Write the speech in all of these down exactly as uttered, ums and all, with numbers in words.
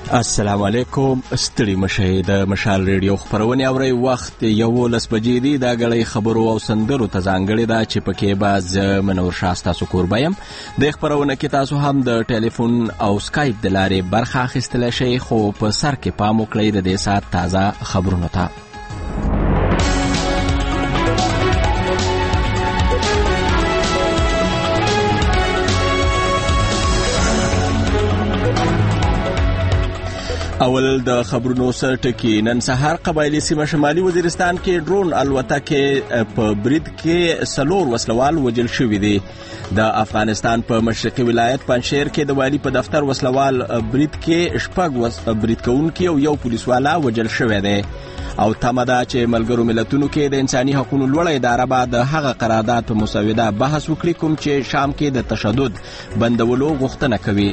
السلام علیکم. ستړي مشئ. د مشال ریډیو خبرونه اوري. وخت یولس بجې دی. دا غړي خبرو او سندرو ته ځانګړي دا چې پکې باز منور شاستا سکور بیم د خبرونه کې تاسو هم د ټلیفون او سکایپ د لارې برخه اخیستل شئ، خو په سر کې پام وکړئ د دې سات تازه خبرونه ته. اول د خبرونو سر ټکی. نن سهار قبایلی سیمه شمالي وزیرستان کې ډرون الوتکه په برید کې سلور وسلوال وجل شوي دي. د افغانستان په مشرقي ولایت پنجشیر کې د والی په دفتر وسلوال برید کې شپږ وس برید کوونکي او یو پولیسوالا وجل شوی دی. او تمه ده چې ملګرو ملتونو کې د انساني حقوقو لوړه اداره به د هغه قرارداد په مسوده بحث وکړي کوم چې شام کې د تشدد بندولو غوښتنه کوي.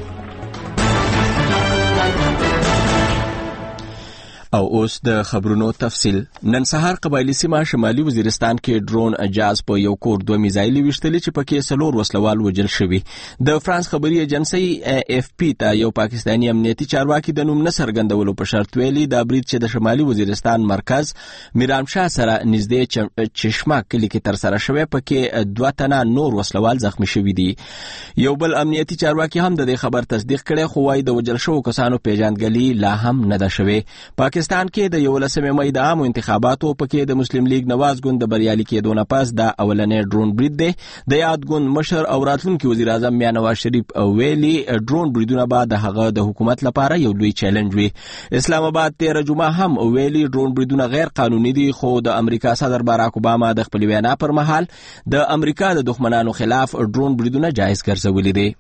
او اوس د خبرونو تفصیل. نن سهار قبایلی سیمه شمالي وزیرستان کې ډرون اجاز په یو کور دوه میزایل وشتلې چې پکې سلور وسلوال وجل شوي. د فرانس خبري ایجنسی اف پی ته یو پاکستانی امنیتي چارواکي د نوم نه څرګندولو په شرط ویلي دا برید چې د شمالي وزیرستان مرکز میرامشاه سره نږدې چشمه کلی کې تر سره شوی پکې دوه تنه نور وسلوال زخمی شوي دي. یو بل امنیتي چارواکي هم د دې خبر تصدیق کړي، خو وايي د وجل شوو کسانو پیژندګلي لا هم نه ده شوې. پاکستان کې د یولسمې مې د عامو انتخاباتو پکې د مسلم لیگ نواز ګوند د بریالي کېدو نه پس د اولنې ډرون برید دی. د یاد ګوند مشر او راتلونکي وزیر اعظم میاں نواز شریف ویلي ډرون بریدونه به د هغه د حکومت لپاره یو لوی چیلنج وي. اسلام آباد تیر جمعه هم ویلي ډرون بریدونه غیر قانوني دي، خو د امریکا صدر باراک اوباما د خپل وینا پر مهال د امریکا د دښمنانو خلاف ډرون بریدونه جایز ګرځولي دي.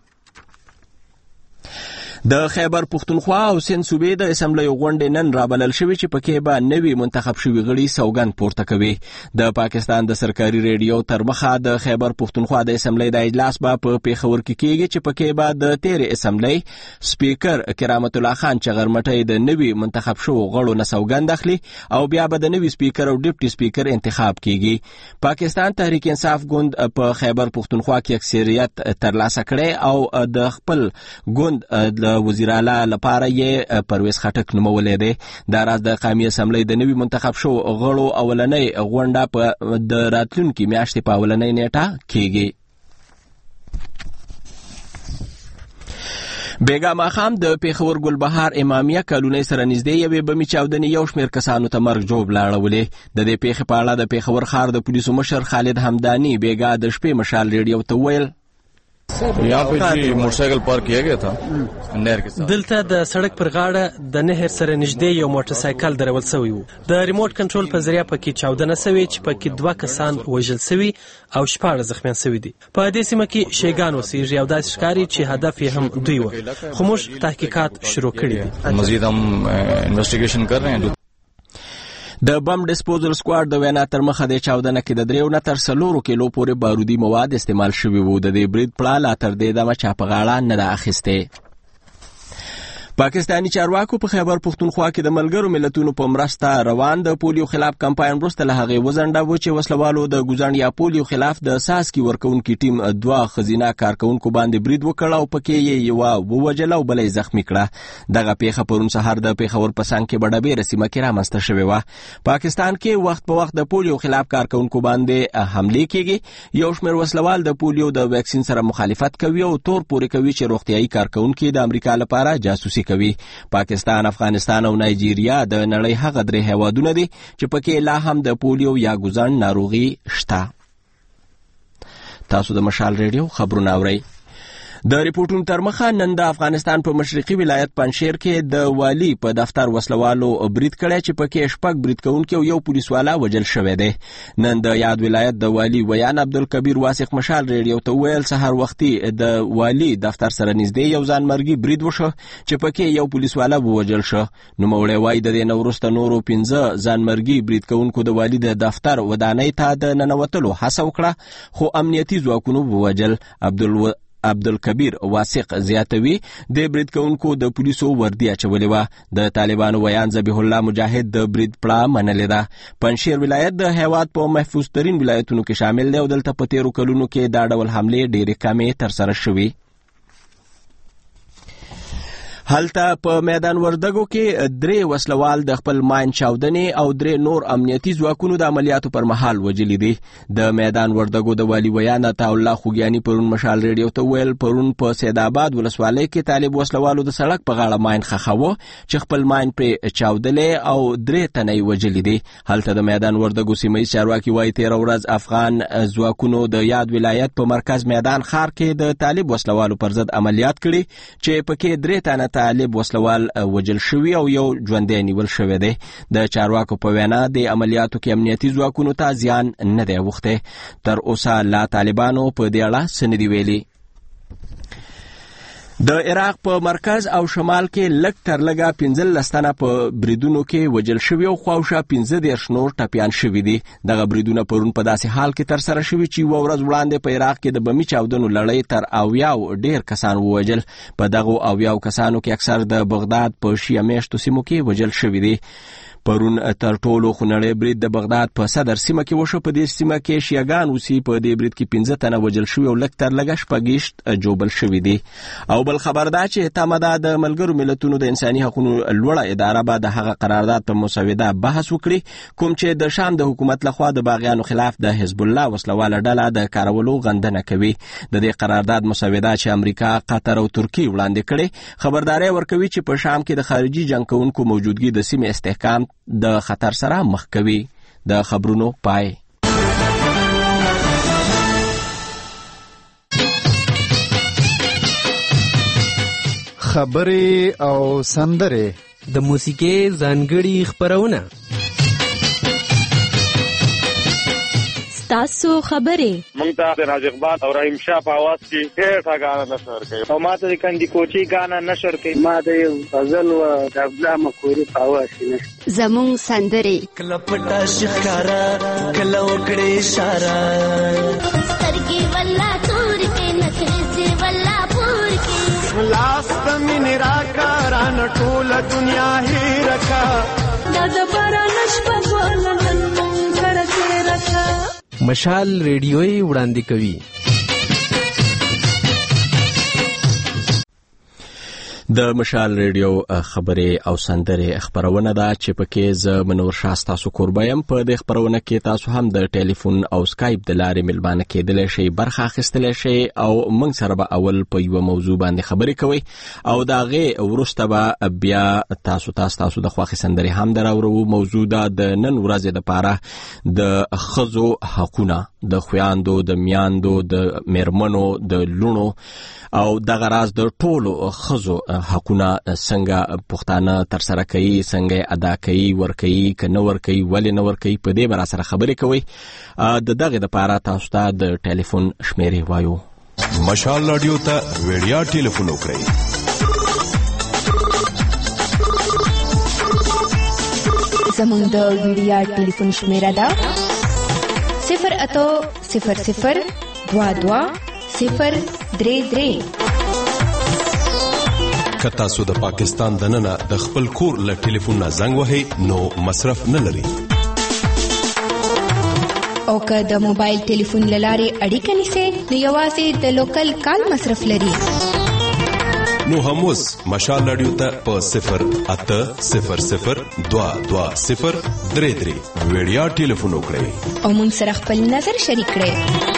د خیبر پختونخوا او سند صوبې د اسمبلی غونډې نن رابلل شوې چې پکې به نوي منتخب شوي غړي سوګند پورته کوي. د پاکستان د سرکاري ریډیو تر مخه د خیبر پختونخوا د اسمبلی د اجلاس به په پیښور کې کېږي چې پکې به د تیر اسمبلی سپیکر کرامت الله خان چغرمټي د نوي منتخب شوو غړو نه سوګند اخلي او بیا به د نوي سپیکر او ډیپټي سپیکر انتخاب کېږي. پاکستان تحریک انصاف ګوند په خیبر پختونخوا کې اکثریت ترلاسه کړي او د خپل ګوند د وزیر اعلی لپاره یې پرویز خټک نومولې دی. دا راز د قومي اسمبلی د نوي منتخب شو غړو اولنۍ غونډه په د راتلونکي میاشتې په اولنۍ نیټه کېږي. بیګا ماخام د پیښور ګلبهار امامیه کالونی سره نږدې یوې بمي چاودنې یو شمېر کسانو ته مرګ جوړ لاړولې. د دې پیښې په اړه د پیښور ښار د پولیسو مشر خالد حمداني بیګا د شپې مشال ریډیو ته ویل यहाँ पे जी motorcycle park किया गया था नहर के साथ. دلته د سړک پر غاړه د نهر سره نږدې یو موټر سایکل درول شوی وو. د ریموټ کنټرول په ذریعہ پکې چاودنه شوې چې پکې دوه کسان وژل شوي او شپږ زخمیان شوي دي. په دې سیمه کې شیګان اوسېږي او داسې ښکاري چې هدف یې هم دوی و، خو موږ تحقیقات شروع کړي دي. مزید هم انویسټیګیشن کر رہے ہیں. د بم ډسپوزل سکواډ د وینا تر مخه د چاودنه کې د دریو نه تر سلورو کیلو پورې بارودي مواد استعمال شوي وو. د دې برید پړه لا تر دې دمه چا په غاړه نه ده اخیستې. پاکستانی چارواکو په خیبر پختونخوا کې د ملګرو ملتونو په مرسته روان د پولیو خلاف کمپاین وروسته له هغې وځنډاوه چې وسلوالو د ګوزڼ یا پولیو خلاف د ساسکي ورکوونکي ټیم دوه ښځینه کارکوونکو باندې برید وکړ او پکې یې یوه ووژله او بله یې زخمي کړه. دغه پیښه پرون سهار د پیښور په څنګ کې بډبیره سیمه کې رامنځته شوې وه. پاکستان کې وخت په وخت د پولیو خلاف کارکوونکو باندې حملې کېږي. یو شمېر وسلوال د پولیو د ویکسین سره مخالفت کوي او تور پورې کوي چې روغتیایي کارکوونکي د امریکا لپاره جاسوسي کوي. پاکستان، افغانستان او نایجیریا د نړۍ هغه درې هیوادونه دي چې پکې لا هم د پولیو یا ګوزڼ ناروغي شته. تاسو د مشال ریډیو خبرونه اورئ. د ریپورټونو تر مخه نن د افغانستان په مشرقي ولایت پنجشیر کې د والی په دفتر وسلوالو برید کړی چې پکې شپږ برید کوونکي او یو پولیسوالا وژل شوی دی. نن د یاد ولایت د والی ویان عبدالکبیر واسق مشال ریډیو ته ویل سهار وختي د والی دفتر سره نږدې یو ځانمرګي برید وشو چې پکې یو پولیسوالا ووژل شو. نوموړی وایي د دې نه وروسته نورو پنځه ځانمرګي برید کوونکو د والی د دفتر ودانۍ ته د ننوتلو هڅه وکړه، خو امنیتي ځواکونو ووژل. عبدال عبدالکبیر واسق زیاتوي د برید کوونکو د پولیسو وردی اچولې وه. د طالبانو ویان ذبیح الله مجاهد د برید پړه منلې ده. پنجشیر ولایت د هیواد په محفوظ ترین ولایتونو کې شامل دی او دلته په تیرو کلونو کې دا ډول حملې ډېرې کمې ترسره شوي. هلته په میدان وردګو کې درې وسلوال د خپل ماین چاودنې او درې نور امنیتي ځواکونو د عملیاتو پر مهال وژلي دي. د میدان وردګو د والي ویان عطا الله خوګیاني پرون مشال ریډیو ته ویل پرون په سید آباد ولسوالۍ کې طالب وسلوالو د سړک په غاړه ماین خخاوه چې خپل ماین پرې چاودلې او درې تنې وژلي دي. هلته د میدان وردګو سیمه ییز چارواکي وایي تېره ورځ افغان ځواکونو د یاد ولایت په مرکز میدان ښار کې د طالب وسلوالو پر ضد عملیات کړي چې پکې درې تنه طالب وسلوال وژل شوي او یو ژوندی نیول شوی دی. د چارواکو په وینا د عملیاتو کې امنیتي ځواکونو ته زیان نه دی اوښتی. تر اوسه لا طالبانو په دې اړه څه نه دي ویلي. د عراق په مرکز او شمال کې لږ تر لږه پنځلس تنه په بریدونو کې وژل شوي او خواوشا پنځه دېرش نور ټپیان شوي دي. دغه بریدونه پرون په داسې حال کې ترسره شوي چې یوه ورځ وړاندې په عراق کې د بمي چاودنو لړۍ تر اویاو ډېر کسان ووژل. په دغو اویاو کسانو کې اکثر د بغداد په شیعه میشتو سیمو کې وژل شوي دي. پرون تر ټولو خونړی برید د بغداد په صدر سیمه کې وشو. په دې سیمه کې شیعهګان اوسي. په دې برید کې پنځه تنه وژل شوي او لږ تر لږه شپږیشت جوبل شوي دي. او بل خبر دا چې تمه ده د ملګرو ملتونو د انساني حقوقو لوړه اداره به د هغه قرارداد په مسوده بحث وکړي کوم چې د شام د حکومت لخوا د باغیانو خلاف د حزب الله وسلواله ډله د کارولو غندنه کوي. د دې قرارداد مسوده چې امریکا، قطر او ترکیه وړاندې کړي خبرداري ورکوي چې په شام کې د خارجي جنگ کوونکو موجودګي د سیمې استحکام د خطر سره مخ کوي. د خبرونو پای. خبرې او سندرې د موسیقي ځانګړي خبرونه تاسو خبرې مونږ ته د راج اقبال او رحیم شاه په आवाज کې ډېر غاڼه نشر کوي او ما ته د کندي کوچي غاڼه نشر کوي. ما د غزل او د عبدالله مکوري په आवाज کې نشر. زموږ سندرې کله پټه شکارا کله وکړې اشاره سترګې والله تور کې نخرې والله پور کې لاس تمن راکاران ټول دنیا هی رکا دا د باران شپه ولنن مونږ کړه رکا. مشال ریډیوي وړاندې کوي. د مشال ریډیو خبرې او سندرې خبرونه ده چې پکې زه منور شاه تاسو کوربه یم. په دې خبرونه کې تاسو هم د ټلیفون او سکایپ د لارې ملمانه کېدلی شئ، برخه اخیستلی شئ او موږ سره به اول په یوه موضوع باندې خبرې کوئ او د هغې وروسته به بیا تاسو تاسو تاسو د خوښې سندرې هم دراوړو. موضوع ده د نن ورځې دپاره د ښځو حقونه، د خویاندو، د میاندو، د میرمنو، د لوڼو او دغه راز د ټولو ښځو حقونه څنګه پښتانه ترسره کوي، څنګه ادا کوي، ورکوي که نه ورکوي، ولې نه ورکوي، په دې به راسره خبرې کوئ. د دغې دپاره تاسو ته د ټلیفون شمیرې وایو. مشال راډیو ته ویډیا ټلیفون وکړئ زموږ د ویډیا ټلیفون شمیره ده صفر اتو صفر صفر دوا دوا صفر درې درې. که تاسو د پاکستان دننه د خپل کور له ټلیفون نه زنګ وهئ نو مصرف نه لري. او که د موبایل ټلیفون له لارې اړیکه نیسئ نو یوازې د لوکل کال مصرف لري. نو هم اوس مشال راډیو ته په صفر اته صفر صفر دوا دوا صفر درې درې ویډیا ټلیفون وکړئ او موږ سره خپل نظر شریک کړئ.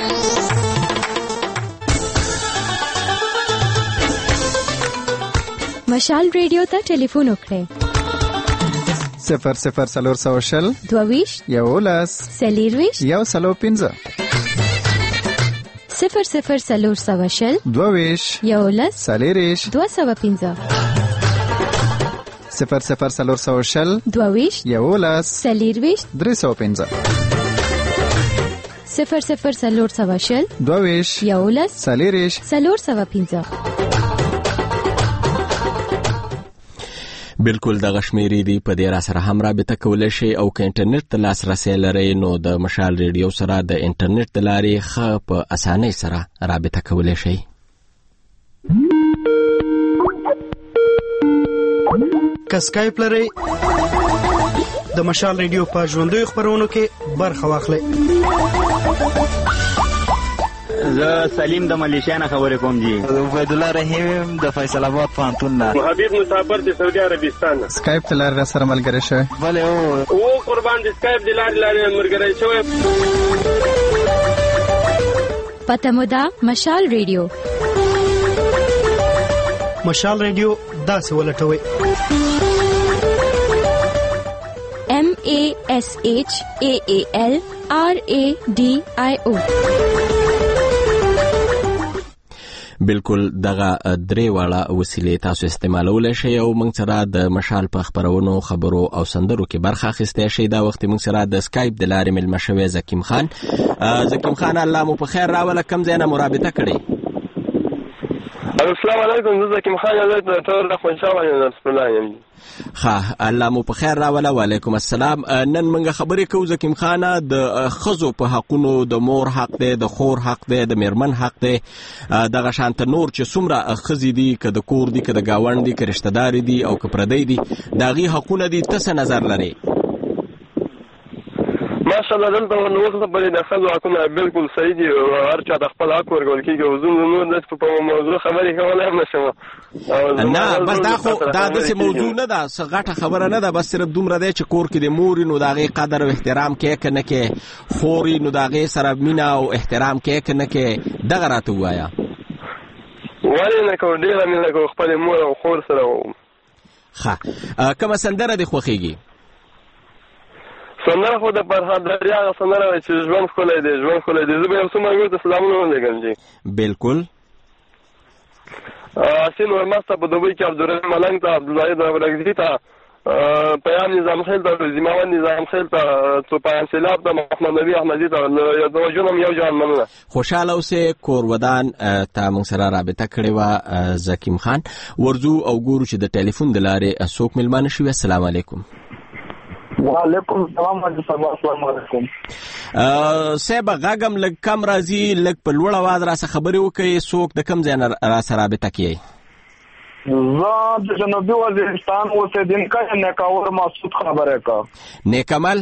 مشال ریډیو ته ټلیفون وکړئ صفر صفر څلور سوه شل دوهویشت یولس څلېرویشت یو سلو پنځه صفر صفر څلور سوه شل دوهویشت یولس څلېرویشت دوه سوه پنځه صفر صفر څلور سوه شل دوهویشت یولس څلېرویشت درې سوه پنځه صفر صفر څلور سوه شل دوهویشت یولس څلېرویشت څلور سوه پنځه. بالکل دغه شمیرې دي، په دې را سره هم رابطه کولی شئ او که انټرنیټ ته لاسرسی لرئ نو د مشال ریډیو سره د انټرنیټ د لارې ښه په اسانۍ سره رابطه کولی شئ. که سکایپ لرئ د مشال ریډیو په ژوندیو خپرونو کې برخه واخلئ. زه سلیم د ملیشیا نه خبرې کوم جی. عبید الله رحیم د فیصل آباد پوهنتون نه. حبیب مسافر د سعودي عربستان نه. سکایپ ته لاره سره ملګری شوی. بله او او قربان د سکایپ د لارې لارې ملګری شوی. پته مو ده مشال ریډیو. مشال ریډیو داسې ولټوي. M A S H A A L R A D I O. بالکل دغه درې واړه وسیلې تاسو استعمالولای شئ او موږ سره د مشال په خبرونو خبرو او سندرو کې برخه اخیستی شئ. دا وخت موږ سره د سکایپ د لارې مېلمه شوی زکیم خان. زکیم خان الله مو په خیر راوله، کوم ځای نه مرابطه کړې؟ السلام علیکم، زه زکیم خان یم د ټول د خوشحال یم رسول یم. ښه الله مو په خیر راوله. وعلیکم السلام. نن موږ خبرې کوو زکیم خانه د ښځو په حقونو، د مور حق دی، د خور حق دی، د میرمن حق دی، دغه شانته نور چې څومره ښځې دي، که د کور دي، که د ګاونډ دي، که رشته دارې دي او که پردی دي، د هغې حقونه دي. ته څه نظر لرې؟ ماشاءالله دلته نو څه په د خلکو حقونه بالکل صحیح دي، هر چا د خپل حق ورکول کېږي. او زه نور د په موضوع خبرې کولای هم نشم. نه بس دا خو دا داسې موضوع نه ده، څه غټه خبره نه ده، بس صرف دومره دی چې کور کې د مور نو د هغې قدر او احترام کې که نه کې، خور نو د هغې سره مینه او احترام کې که نه کې. دغه راته ووایه. ولې نه کوو، ډېره مینه کوو خپلې مور او خور سره. ښه کومه سندره دې خوښېږي؟ سندره خو د فرهاد دریا هغه سندره وایي چې ژوند ښکلی دی، ژوند ښکلی دی. زه به یو څو ملګرو ته سلامونه ولېږم جي. بالکل. حسین ورمسته په دوبۍ کې عبدالرحیم ملنګ ته، عبدالزاهد رغزي ته، پیام نظام خیل ته، زماون نظام خیل ته، توپان سیلاب ته، محمد نبی احمدي ته، وجونم یو جان مننه. خوشحاله اوسې. کور ودان ته موږ سره رابطه کړې وه زکیم خان. ورځو او ګورو چې د ټلیفون د لارې څوک مېلمانه شوي. السلام علیکم. وعلیکم السلام. السلام علیکم. صاحب غږم لږ کم راځي، لږ په لوړ اواز راسه خبرې وکړئ. څوک د کوم ځای نه راسره رابطه کوئ؟ زه د جنوبي وزیرستان اوسېدونکی نیکاور مسعود خبرې کوم. نیکمل؟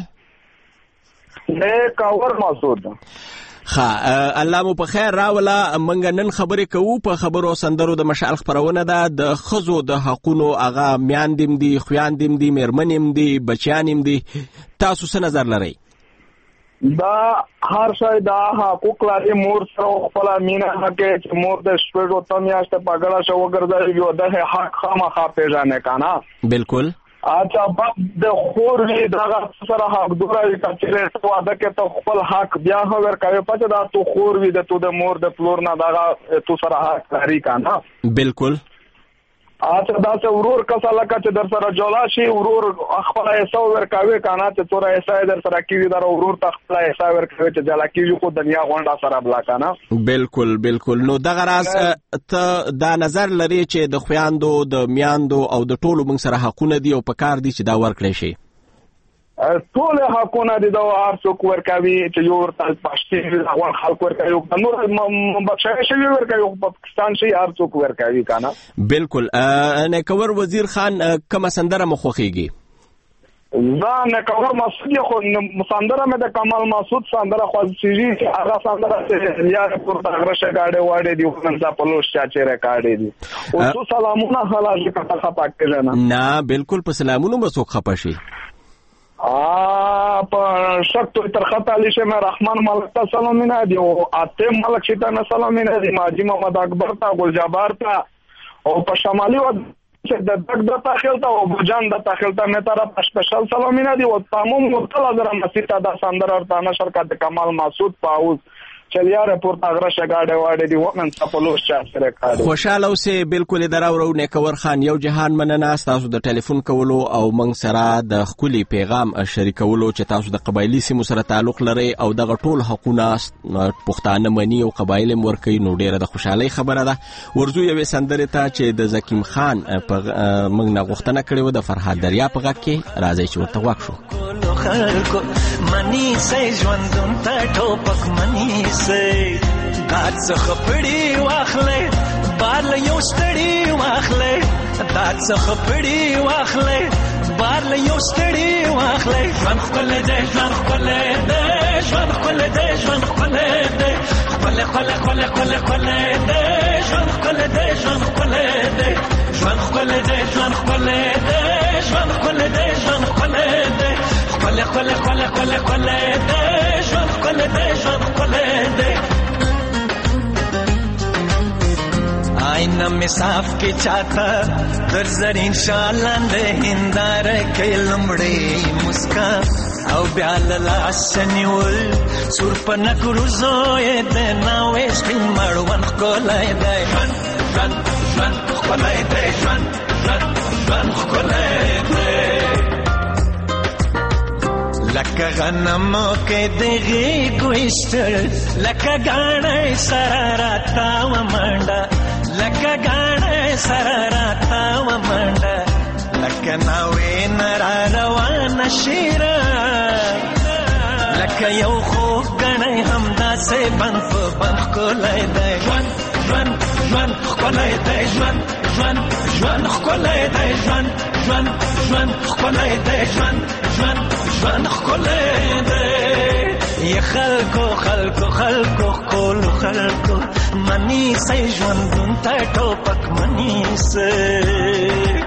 نیکاور مسعود. ښه الله مو په خیر راوله. موږ نن خبرې کوو په خبرو او سندرو د مشال خپرونه ده. د ښځو د حقونو هغه میاندې دي، خویندې دي، میرمنې دي، بچیان دي. تاسو څه نظر لرئ؟ دا هر شی دا حقوق لري. مور سره خپله مینه حق چې مور د شپږو ته میاشتې په ګډه شه وګرځوي، یو دغه حق خامخا پېژنې که نه. بالکل. اچھا باب د خور وی دغه سره حق دوره وي چې ته واده کې ته خپل حق بیا هم ورکوي. پته دا تو خور وي د تو د مور د پلور نه دغه تو سره حق لري که نه. بالکل. اچھا داسې ورور کسه لکه چې در سره جولا شي، ورور خپله حصه ورکوي که نه، چې څومره حصه یې در سره کېږي در ورور ته خپله حصه ورکوي چې جلا کېږي خو دنیا غونډه سره بلا که نه. بالکل بالکل. نو دغه راز ته دا نظر لري چې د خویندو، د میاندو او د ټولو موږ سره حقونه دي او په کار دي چې دا ورکړی شي؟ ټول حقونه دي دا هر څوک ورکوي چې یو ورته پښتون افغان خلک ورکوي، نور بخښنه شوی ورکوي، پاکستان شي هر څوک ورکوي که نه. بالکل. نیکور وزیر خان کومه سندره مو خوښېږي؟ زه نیکور مسعود خو سندره مې د کمال مسعود سندره خوښېږي چې هغه سندره چې یار پورته غرشه ګاډې واډې دي وننځه پلوش چاچې رکاډې دي. اوس سلامونه حلال کته خپا کېږي نه. بالکل په سلامونو به څوک خپه شي. په شک تو تر خط علی شه مې رحمان ملک ته سلامونه دي او اته ملک شته نه سلامونه دي، ماجی محمد اکبر ته، ګل جبار ته، او په شمالي و چې د دک د تاخیل ته او بجان د تاخیل ته مې طرف سپیشل سلامونه دي. او تمام مطلع در مسیتا د سندر ارتانه شرکت کمال مسعود پاوز چلیاره پورته غرشه گاډه واډه دی ومن سپلوش چا سره کاډه. خوشاله اوسې. بالکل دراورو نیکور خان یو جهان مننه تاسو د ټلیفون کولو او موږ سره د خولي پیغام شریکولو چې تاسو د قبایلی سیمو سره تعلق لري او دغه ټول حقوقونه پښتانه مني او قبایل ورکوي. نو ډیره د خوشحالي خبره ده. ورځو یوې سندرې ته چې د زکیم خان په موږ نه غوښتنه کړې و د فرهاد دریا په غږ کې راځي چې ورته واک شو. منی سې ژوندون ته ټوپک منی سې دات څخه پړی واخلې بار له یو ستړي واخلې دات څخه پړی واخلې بار له یو ستړي واخلې ژوند خپل دې ژوند خپل دې ژوند خپل دې ژوند خپل دې خپل خل خل خل خل خل دې ژوند خل دې ژوند خل دې ژوند خل دې ژوند خل دې ژوند خل دې ژوند خل دې خل خل خل خل خل دې ژوند خل دې ژوند خل دې آئینہ میں صاف کے چاہتا در زرین شالاندے ہندار کے لمڑے مسکا او بیال لاسنیول سور پنک روزوئے دے ناوے سپین مروان خکولای دے جوان جوان جوان خکولای دے جوان جوان جوان خکولای دے لکه غنمو کې دغې ګوشتل لکه ګاڼې سره راته ومنډه لکه ګاڼې سره راته ومنډه لکه ناوې نه را روانه شیره لکه یو خوږ ګڼی همداسې بند په بند ښکلی دی ژوند ژوند ژوند ښکلی دی ژوند ژوند ژوند ښکلی دی ژوند ژوند ژوند ښکلی دی ژوند ژوند ژوند ښکلی دی ی خلکو خلکو خلکو ښکلو خلکو منیسئ ژوندون ته ټوپک منیسئ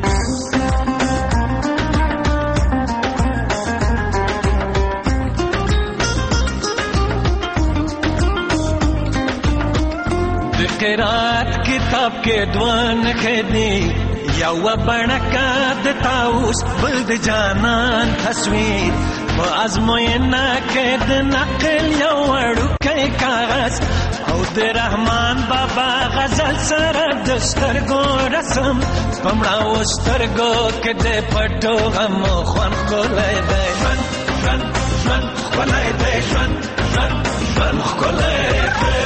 قرات کتاب کې دوان خدي یو بڼکا د تاوس بل د جانان تصویر په ازموینه کې د نقل یو وړوکی کاغذ او د رحمان بابا غزل سره د سترګو رسم په مړاو سترګو کې د پټو غمو خوند ښکلی دی ژوند ژوند ژوند ښکلی دی ژوند ژوند ژوند ښکلی دی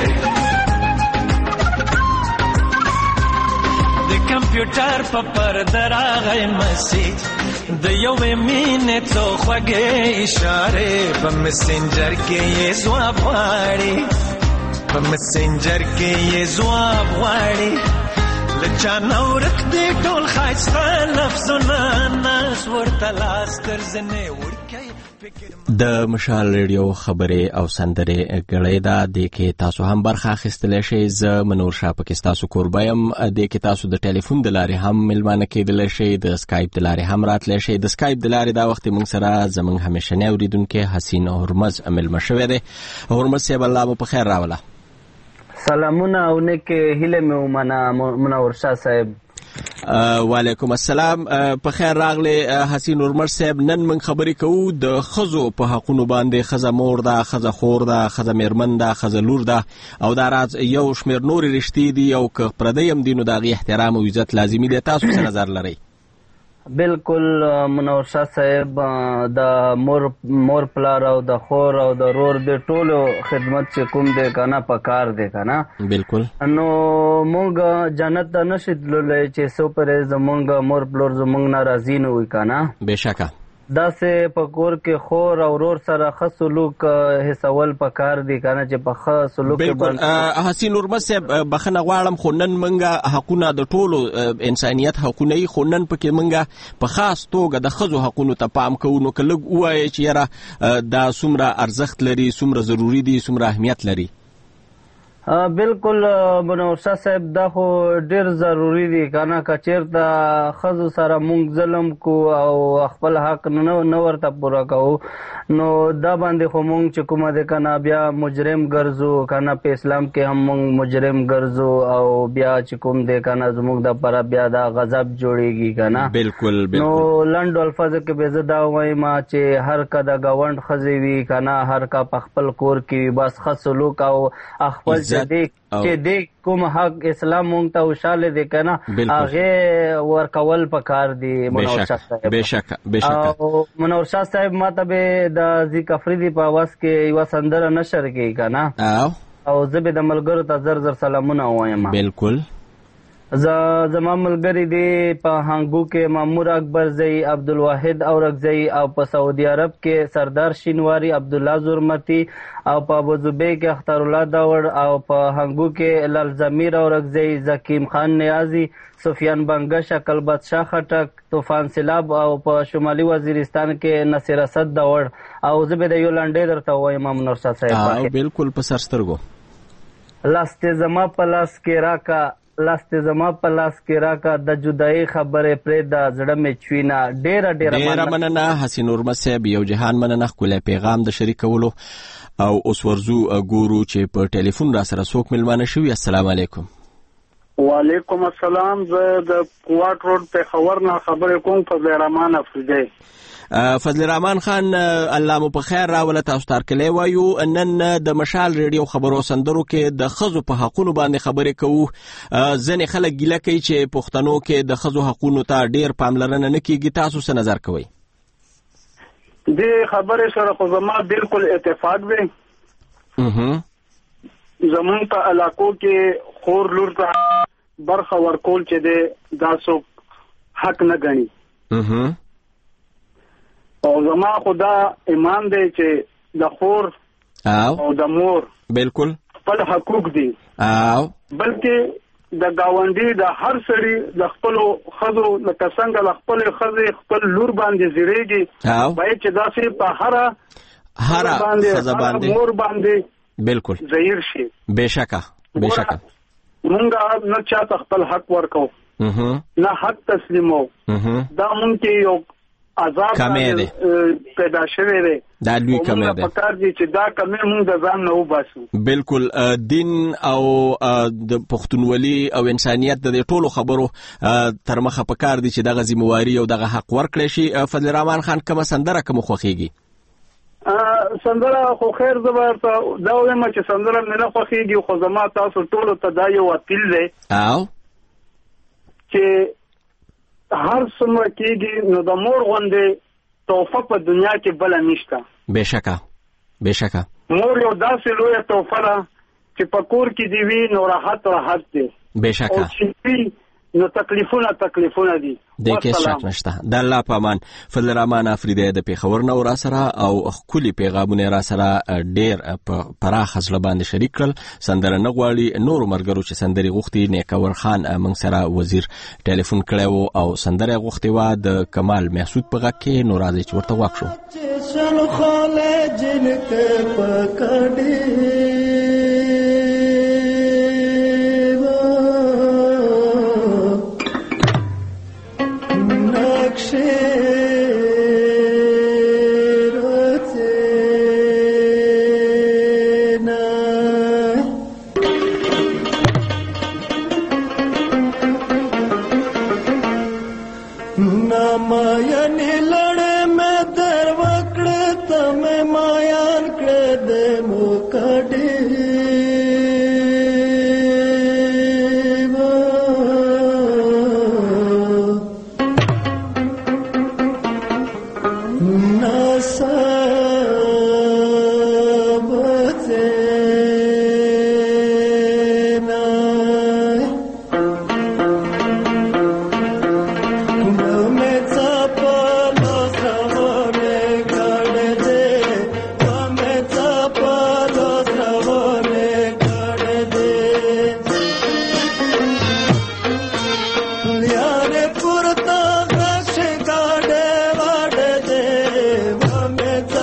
کمپیوټر په پرده راغی مسیج د یوې مینې څو خوږې اشارې په مسنجر کې یې ځواب غواړي په مسنجر کې یې ځواب غواړي له چا نه ورک دي ټول ښایسته لفظونه ناس ورته لاس تر زنې وړکی د مشال ریډیو خبرې او سندرې ګړۍ ده دې کې تاسو هم برخه اخیستلی شئ زه منور شاه پکې ستاسو کوربه یم دې کې تاسو د ټلیفون د لارې هم میلمانه کېدلی شئ د سکایپ د لارې هم راتلی شئ د سکایپ د لارې دا وخت موږ سره زموږ همیشنی اورېدونکی حسین هرمز میلمه شوی دی هرمز صاحب الله مو په خیر راوله سلامونه او نیکې هیلې مې ومنه منور شاه صاحب وعلیکم السلام په خیر راغلی حسین هرمز صاحب نن موږ خبرې کوو د ښځو په حقونو باندې ښځه مور ده ښځه خور ده ښځه میرمن ده ښځه لور ده او دا راز یو شمېر نورې رشتې دي او که پردی هم دي نو د هغې احترام او عزت لازمي دی تاسو څه نظر لرئ بالکل منور شاه صاحب د مور مور پلار او د خور او د رور د ټولو خدمت چې کوم دی کنه پکار دی کنه بالکل نو مونږ جنت ته نشي تللی چې څو پرې زمونږ مور پلور زمونږ نه راضي نه وي کنه بېشکه داسې په کور کې خور او ورور سره ښه سلوک حسول پکار دی کنه چې په ښه سلوک بالکل حسین هرمز صاحب بخښنه غواړم خو نن موږ حقونه د ټولو انسانیت حقونه یي خو نن پکې موږ په خاص توګه د ښځو حقونو ته پام کوو نو که لږ ووایې چې یاره دا څومره ارزښت لري څومره ضروري دي څومره اهمیت لري بالکل منور شاه صاحب دا خو ډیر ضروری دی کنه که چیرته ښځو سره مونږ ظلم کو او خپل حق نه ورته پوره کوو نو دا باندې خو مونږ چې کومه دی کنه بیا مجرم ګرځو کنه په اسلام کې هم مونږ مجرم ګرځو او بیا چې کوم دی کنه زموږ دپاره بیا دا غضب جوړیږي کنه بالکل بالکل نو لنډو الفاظو کې به زه دا وایم چې هر که د ګاونډ ښځې وي کنه هر که په خپل کور کې وي بس ښه سلوک او خپل چې دې کوم حق اسلام مونږ ته وشاله دی کنه هغه ورکول پکار دی منور شاه صاحب بېشکه بېشکه او منور شاه صاحب ماته به د ذیک افریدي په आवाज کې یو سندره نشر کوي کنه او زه به د ملګرو ته زر زر سلامونه وایم بالکل ز زما ملګری دی په هانګو کې مامور اکبر زئی عبدالواحد اورکزئی او په سعودي عرب کې سردار شینواری عبدالله زرمتی او په ابوظبي کې اختر الله داور او په هانګو کې لال ضمیر اورکزئی زکیم خان نیازی سفیان بنگش اکلبت شاه خټک طوفان سیلاب او په شمالي وزیرستان کې نصیر اسد داور او زه به د یو لنډې درته وایم منور شاه صاحب بالکل په سر سترګو لاس ته زما په لاس کې راکا لاس ته زما په لاس کې راکا د جدایي خبرې پرېږده زړه مې چوینه. ډېره ډېره ډېره مننه حسین نورمه صاحب، یو جهان مننه ښکلی پیغام د شریکولو. او اوس ورځو ګورو چې په ټلیفون را سره څوک مېلمانه شوي. السلام علیکم. وعلیکم السلام. زه د کوټ روډ پېښور نه خبرې کوم، فضل الرحمن افریدی. فضل الرحمن خان، الله مو په خیر راوله. تاسو تارکلی وایو نن د مشال ریډیو خبرو سندرو کې د ښځو په حقونو باندې خبرې کوو. ځینې خلک ګیله کوي چې پښتنو کې د ښځو حقونو ته ډېر پاملرنه نه کیږي. تاسو څه نظر کوئ؟ دې خبرې سره خو زما بالکل اتفاق دی. زمونږ په علاقو کې خور لور ته برخه ورکول چې دی دا څوک حق نه ګڼي. او زما خدا ایمان دی چې د خور او د مور بالکل خپل حقوق دي، او بلکې د گاونډي د هر سړي د خپل خزو لکه څنګه د خپل خزې خپل لور باندې زیریږي، باید چې داسې په هر هر خزه باندې مور باندې بالکل زیر شي. بشکه بشکه مونږه نه چاته خپل حق ورکو، نه حق تسلیمو. دا مونږ کې یو عذاب پیدا شوی دی، دا لوی کمی دی. پکار دی چې دا کمی مونږ د ځان نه وباسو. بالکل دین او د پښتونولي او انسانیت د دې ټولو خبرو تر مخه پکار دی چې دغه ذمہواري او دغه حق ورکړی شي. فضل الرحمن خان، کومه سندره کوم خوښیږي؟ سندره خو خیر زه به دا وایم چې سندره مې نه خوښیږي، خو زما تاسو ټولو ته دا یو اپیل دی او چې هر څومره کېږي نو د مور غوندې تحفه په دنیا کې بله نشته. بېشکه بېشکه مور یو داسې لویه تحفه ده چې په کور کې دې وي نو راحت راحت دی، بېشکه، او چې نو تکلیفونه تکلیفونه دي. د کې شک نشته. د الله په امان. فضل الرحمن افریدی د پېښور نه را سره او ښکلي پیغامونه را سره ډېر په پراخه زړه باندې شریک کړل. سندره نه غواړي نورو ملګرو چې سندرې غوښتي. نیکور خان موږ سره وزیر ټلیفون کړی و او سندره غوښتې وه د کمال محسود په غږ کې. نو راځئ چې ورته غوږ شو. Purta Naksh Gade Vade Deva Met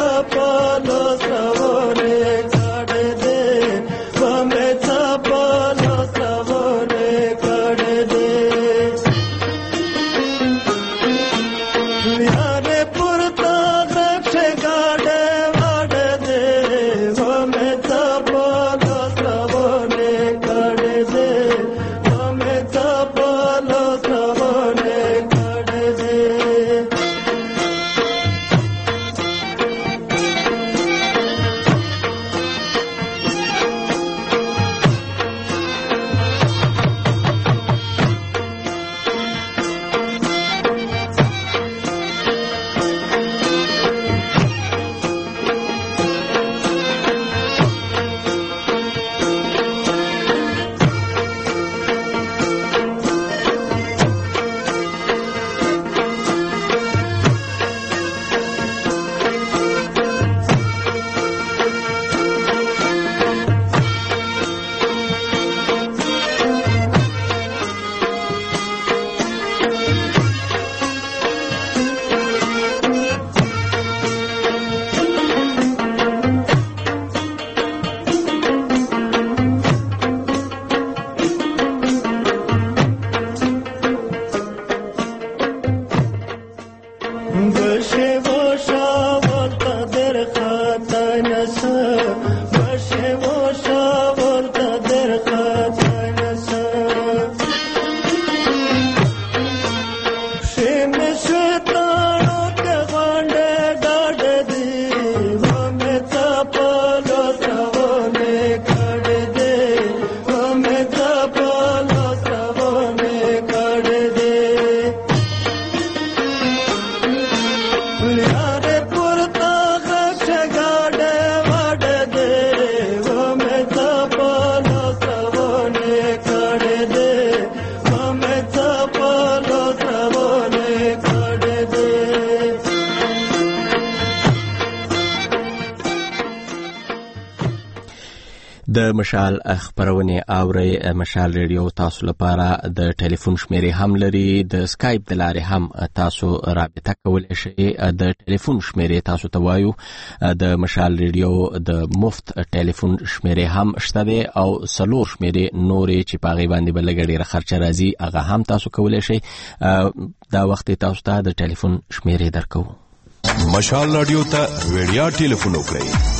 د مشال خبرونه اوري. مشال ریډیو تاسو لپاره د ټلیفون شمیرې هم لري، د سکایپ د لارې هم تاسو رابطه کولای شئ. د ټلیفون شمیرې تاسو ته وایو، د مشال ریډیو د مفت ټلیفون شمیرې هم شته دي او سلور شمیرې نورې چې پاغي باندې بلګړي خرچه راځي هغه هم تاسو کولای شئ. دا وخت تاسو ته د ټلیفون شمیرې درکو. مشال رادیو ته ویډیا ټلیفون وکړئ.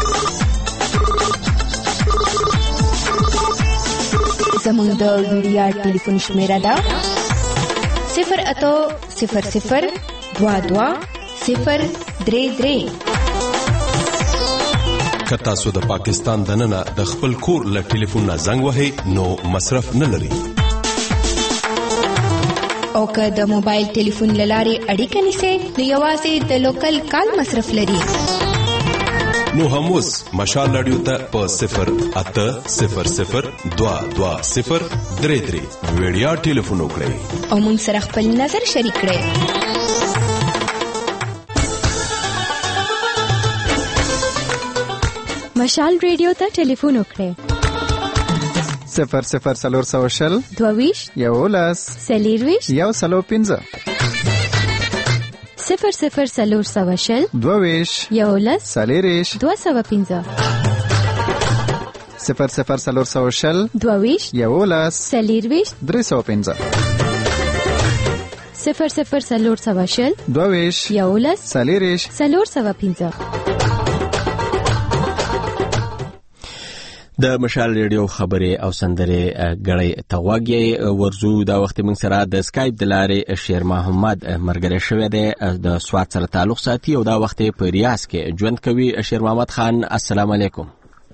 زمونږ د ویډیا ټلیفون شمیره ده صفر اتو صفر صفر دوا دوا صفر درې درې. که تاسو د پاکستان دننه د خپل کور له ټلیفون نه زنګ وهئ نو مصرف نه لري، او که د موبایل ټلیفون له لارې اړیکه نیسئ نو یوازې د لوکل کال مصرف لري. نو هم اوس مشال رادیو ته په صفر اته صفر صفر دوا دوا صفر درې درې ویډیا ټلیفون وکړئ او موږ سره خپل نظر شریک کړئ. مشال رادیو ته ټلیفون وکړئ. صفر صفر سلور سو شل دوویش یولس سلیرویش یو سلو پنځه صفر صفر سلور سو شل دوویش یولس سلیریش دو سو پنځه صفر صفر سلور سو شل دوویش یولس سلیرویش درې سو پنځه صفر صفر سلور سو شل دوویش یولس سلیریش سلور سو پنځه. د مشال ریډیو خبرې او سندرې غړي تغواګي ورزو دا وخت موږ سره د سکایپ د لارې شیر محمد مرګره شوی دی، د سواد سره تعلق ساتي او دا وخت په ریاض کې ژوند کوي. شیر محمد خان السلام علیکم.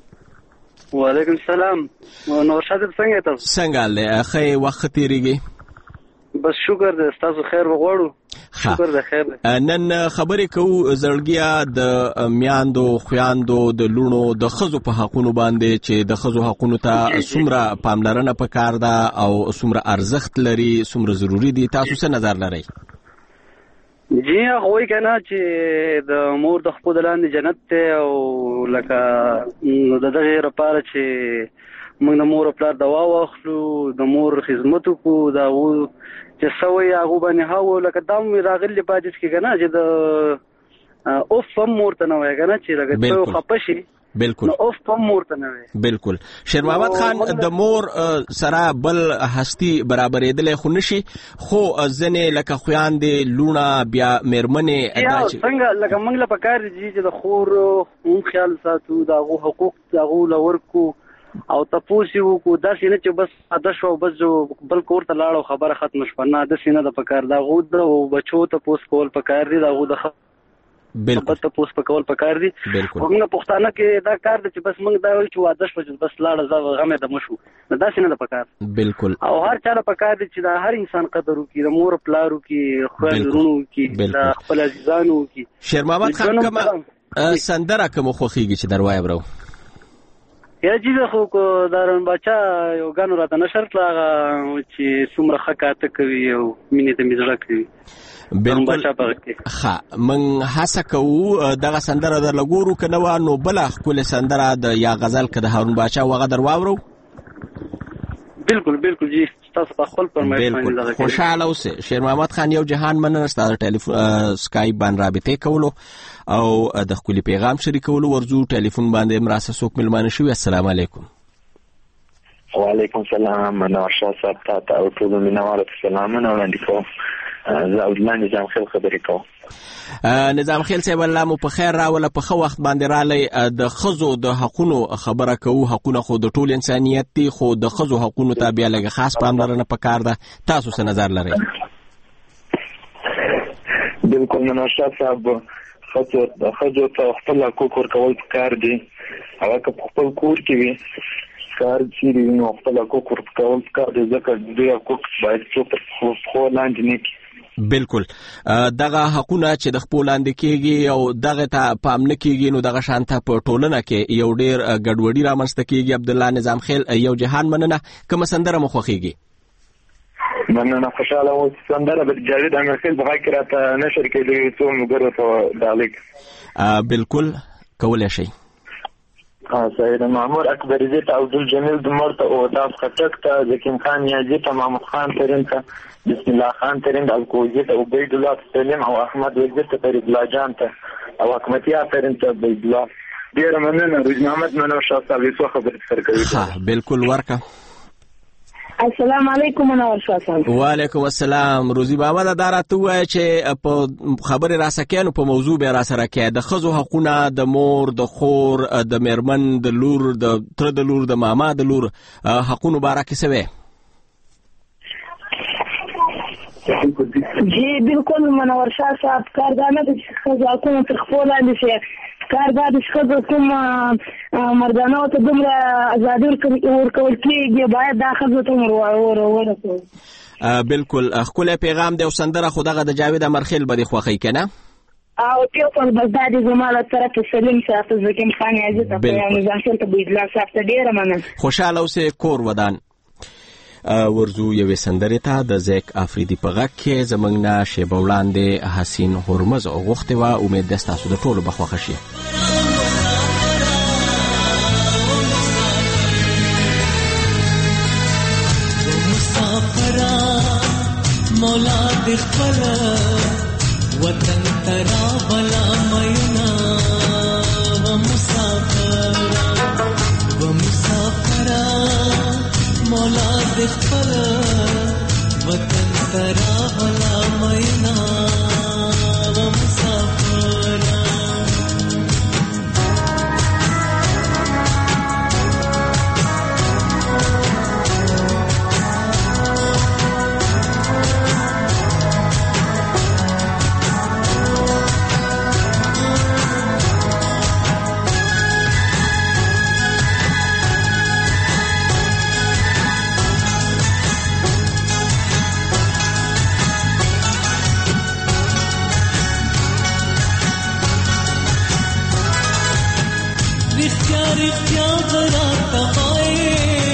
وعلیکم السلام. نور شاد څنګه تاسو؟ څنګه له خې وخت تیریږي؟ بس شکر دې تاسو خیر وغواړو. شکر دې خیر. نن خبرې کوو زړګیا د میاندو خویاندو د لونو د خزو په حقونو باندې چې د خزو حقونو ته څومره پاملرنه پکار ده او څومره ارزښت لري، څومره ضروری دي. تاسو څه نظر لرئ؟ جی هغه کنه چې د مور د خپل لاندې جنت ته او لکه د دغه لپاره چې موږ د مور په دوا واخلو، د مور خدمت وکړو، دا و چې سوي هغه باندې هاو لکه دام راغلی پاتې کې کنه چې د اوف هم مورته نه وای کنه چې لکه ته خپشي. بالکل اوف هم مورته نه وای. بالکل. شیر محمد خان د مور سره بل هستی برابرېدل خو نشي، خو ځنې لکه خویاندې لونه بیا مېرمنې ادا چې څنګه لکه موږ له پکار دي چې د خور هم خیال ساتو، دا غو حقوق دا غو لور کو او تاسو کو دا سینه چې بس اده شو بس جو بل کور ته لاړو خبره ختم شوه نه د سینه د پکار دا غو د بچو ته پوس کول پکار دي، دا غو د بالکل ته پوس پکول پکار دي. موږ پښتانه کې دا کار دي چې بس موږ دا وایو چې واده شو بس لاړه زو غمه د مشو دا سینه د پکار. بالکل. او هر چا د پکار دي چې دا هر انسان قدر وکړي، د مور پلارو کې خو درونو کې د خپل عزیزانو کې. شیر محمد خان کوم سندره کوم خوخیږي چې دروای برو؟ یا چې خو کو دارن بچا یو غانو راته نشر کړه چې څومره خکاته کوي او مینه ته مزړه کوي. بالکل. ښه من هڅه کوو دغه سندره در لګورو که نه وه نو بله ښکلې سندره د یا غزل که د هارون باچا وغه در واورو. بالکل بالکل جی تاسو په خپل فرمایش باندې دغه خوشاله اوسئ. شیر محمد خان یو جهان مننه ستاسو ټلیفون سکایپ باندې رابطې کولو او د خپل پیغام شریکولو ورزو. ټلیفون باندې مراسه څوک ملمانه شوی. السلام علیکم. وعلیکم السلام. نو شاه صاحب ته او ټول مینوالو ته سلامونه وړاندې کوم. زه عبدالله نظام خیل خبرې کوم. نظام خیل صاحب الله مو په خیر راوله. په ښه وخت باندې رالی. د ښځو د حقونو خبره کوو. حقونه خو د ټول انسانیت دي، خو د ښځو حقونو ته بیا لږه خاص پاملرنه پکار ده. تاسو څه نظر لرئ؟ بالکل مناشا صاحب، ښځو ښځو ته خپل حقوق ورکول پکار دي. هغه که په خپل کور کې وي کار چیرې وي نو خپل حقوق ورکول پکار دي، ځکه دوی حقوق باید څوک تر پښو لاندې نه کړي. بالکل دغه حقونه چې د خپل لاندې کېږي او دغه ته پام نه کېږي نو دغه شانته په ټولنه کې یو ډېر ګډوډي رامنځته کېږي. عبدالله نظام خیل، یو جهان مننه. کومه سندره مو خوښېږي؟ مننه، خوشحاله وم. سندره به جاوید امیرخیل په غږ کې راته نشر کېدی څو ملګرو ته ډالۍ. بالکل کولی شئ. سید معمور اکبرزی ته، عبدالجمیل دمر ته، اوداس خټک ته، زکیم خان نیازی ته، محمود خان ترین ته، بسم الله خان ترین ته، الکوزی ته، عبید الله سلیم او احمد وزیر ته، فرید الله جان ته او حکمتیار ترین ته، عبید الله. ډېره مننه. روز محمد منو شاه صاحب څو خبرې سره کوي. ها بالکل ورکه. السلام علیکم منور شاه صاحب. وعلیکم السلام. روزي بابا دا راته وایي چې په خبرې راسکهنو په موضوع به را سره کې د ښځو حقونه، د مور، د خور، د میرمن، د لور، د تر د لور، د ماما د لور حقونو باره کې څه وایي؟ جی بالکل منور شاه صاحب، کار دا نه ده چې ښځو حقونه تر خپل لاندې شي. کار دا د ښځو کوم مردانو ته دومره ازادي ورکول کېږي، باید دا ښځو ته ورسوي. بالکل ښکلی پیغام دی او سندره خو دغه د جاوید امرخیل به دې خوښوي که نه؟ او بالکل بس دا د زما له طرفه سلیم صاحب ته، زکیم خان نیازي ته، نظام خیل ته، عبیدالله صاحب ته ډېره مننه. خوشحاله اوسې. کور ودان. ورزو یوې سندرې ته د زیک افریدي په غږ کې زموږ نه شیبه وړاندې حسین هرمز غوښتې وه. امید ده ستاسو د ټولو به خوښه شي. مسافرا مولا د خپل وطن ترا بلا مینا و مسافرا و مسافرا مولا د خپل وطن ترا بلا مینا و مسافرا. رښتیا راته وایې،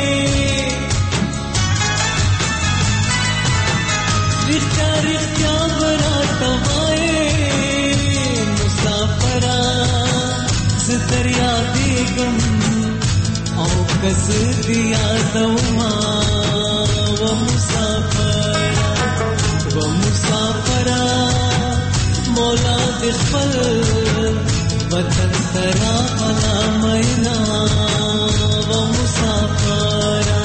رښتیا رښتیا راته وایې، مسافره زه در یادېږم او که زه دې یادومه و مسافره و مسافره مولا دې خپل وطن ترا بلا مینا و مسافرا.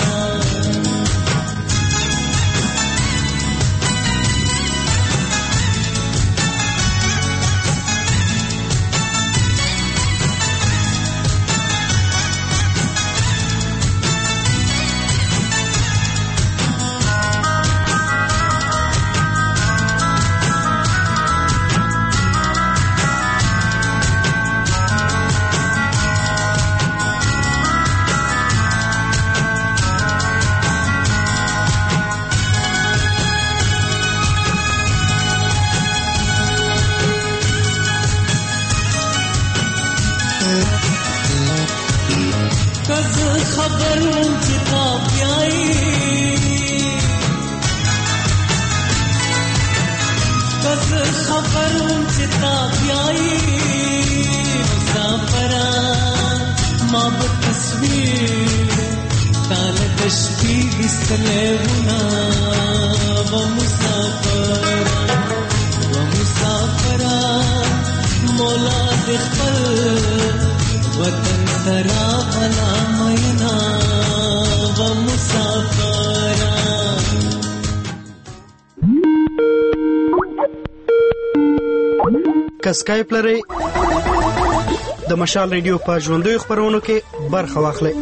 که سکایپ لرئ د مشال ریډیو په ژوندیو خپرونو کې برخه واخلئ.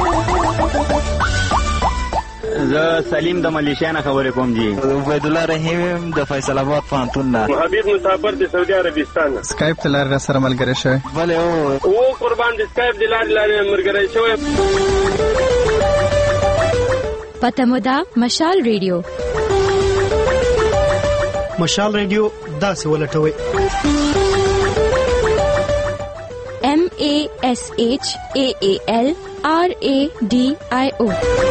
زه سلیم د ملیشیا نه خبرې کوم جی. عبید الله رحیم د فیصل آباد پوهنتون نه. حبیب مسافر د سعودي عربستان نه. سکایپ ته لاره سره ملګری شوی. بله او او قربان د سکایپ د لارې لارې ملګری شوی. پته مو ده مشال ریډیو. مشال ریډیو داسې ولټوئ: M A S H A A L R A D I O.